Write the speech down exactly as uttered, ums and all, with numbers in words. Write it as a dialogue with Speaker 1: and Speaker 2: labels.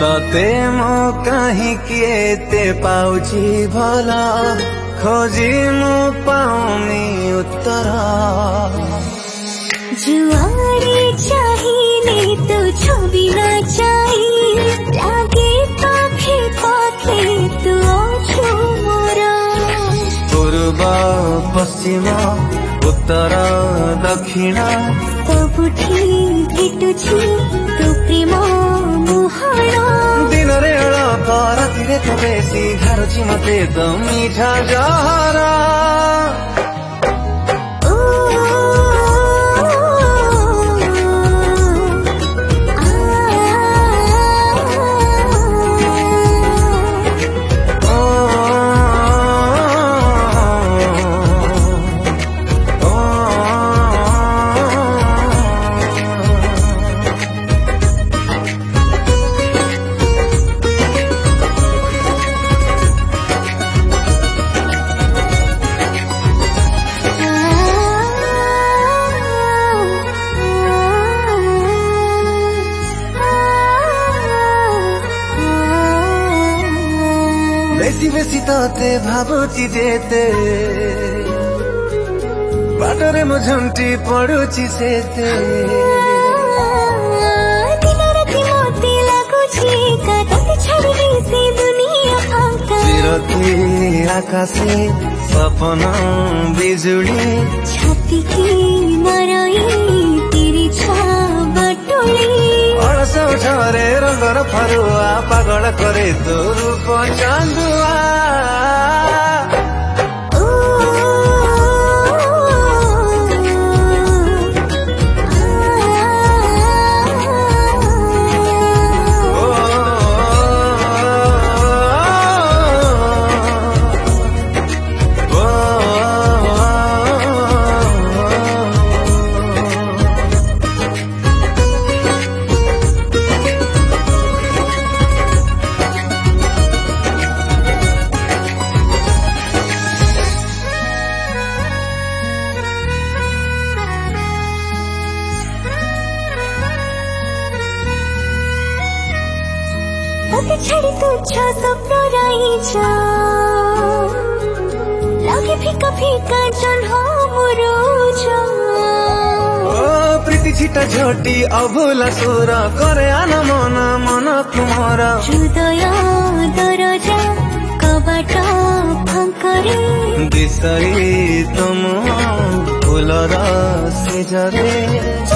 Speaker 1: तते मो कहीं किए पाउची भला खोजी मु पाऊनी उत्तर
Speaker 2: जुआरे चाहिए तो छवि न चाहिए लागे पाखे पाखे तू अछु मोरा
Speaker 1: पूर्व पश्चिम उत्तर दक्षिण
Speaker 2: सबुठी भेटुछि तू प्रेम मुहाण
Speaker 1: दिन रे अळप रातिरे तो बेसी घारुछि मते तो मीठा जहरा बेसी बेसी तते भावुची जेते बाटरे मु झुंटी पड़ुची सेते
Speaker 2: दिन राति मोते लागुछि कतते छाड़ी से दुनिया फांका
Speaker 1: चिरती आकाशे सपन बिजुली
Speaker 2: छाती की मरई तेरी छा बटोली
Speaker 1: अड़स उठरे रंगर फरुआ पागल करे तो रूप चांदुआ
Speaker 2: तते छाड़ी तू छा स्वप्न राई जा लागे फीका फीका जन हो मोरो जा
Speaker 1: ओ प्रीति छिटा झोटी अभुला सुर करे आन मन मन तुमरा
Speaker 2: हृदय दरजा कबाट फांकरे
Speaker 1: दिसई तुम फुलर सेजरे